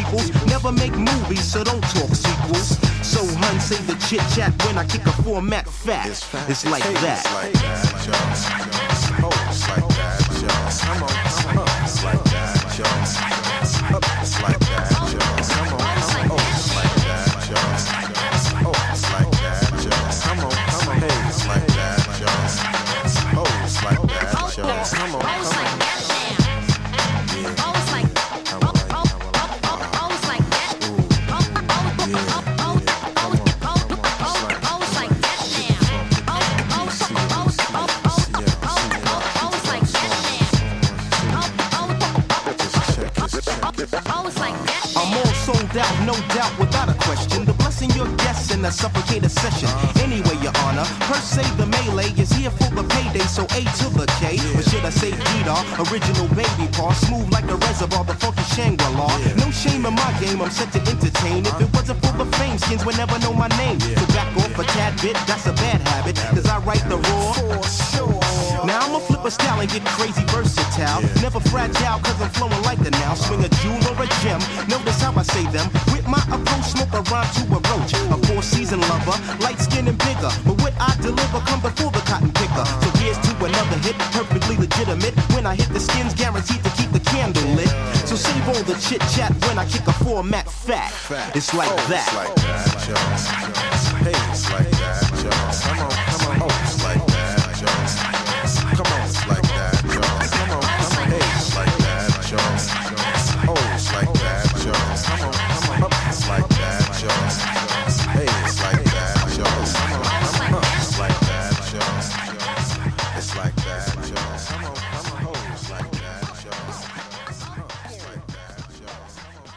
peoples never make movies, so don't talk sequels. So hun, say the chit chat when I kick a format fat. It's like that. It's like that, y'all. Oh, it's like that, y'all. Come on, come on. It's like that, y'all. It's like that, y'all. Come on, come on. Oh, it's like that, y'all. Oh, it's like that, y'all. Come on, come on. Hey, it's like that, y'all. Oh, it's like that, y'all. Come on, come on. Out, no doubt, without a question. The blessing your guests in a suffocated session. Anyway, your honor, per se the melee is here for the payday, so A to the K. Or should I say G-Dar, original baby paw, smooth like the reservoir, the funky Shangri-La. No shame in my game, I'm set to entertain. If it wasn't for the fame, skins would never know my name. So back off a tad bit, that's a bad habit, cause I write the raw. Now I'ma flip a style and get crazy versatile. Never fragile, cause I'm flowing like the now. Swing a jewel or a gem, notice how I say them. With my approach, smoke a rhyme to a roach. A four-season lover, light skin and bigger. But what I deliver come before the cotton picker. So here's to another hit, perfectly legitimate. When I hit the skins, guaranteed to keep the candle lit. So save all the chit-chat when I kick a format fat. It's like that. It's like that, y'all. Hey, it's like that, y'all. Come on, come on.